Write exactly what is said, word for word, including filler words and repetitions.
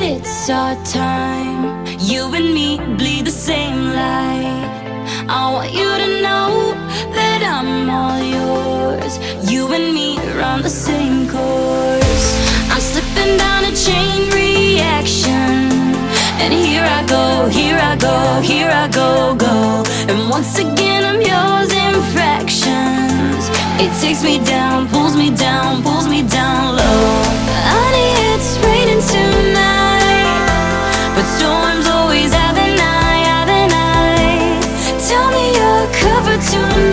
it's our time. You and me bleed the same light. I want you to know that I'm all yours. You and me run the same course. I'm slipping down a chain reaction, and here I go, here I go, here I go, go. And once again I'm yours in fractions. It takes me down, pulls me down, pulls me down low. Honey, it's raining tonight, but storms always have an eye, have an eye. Tell me you're covered tonight.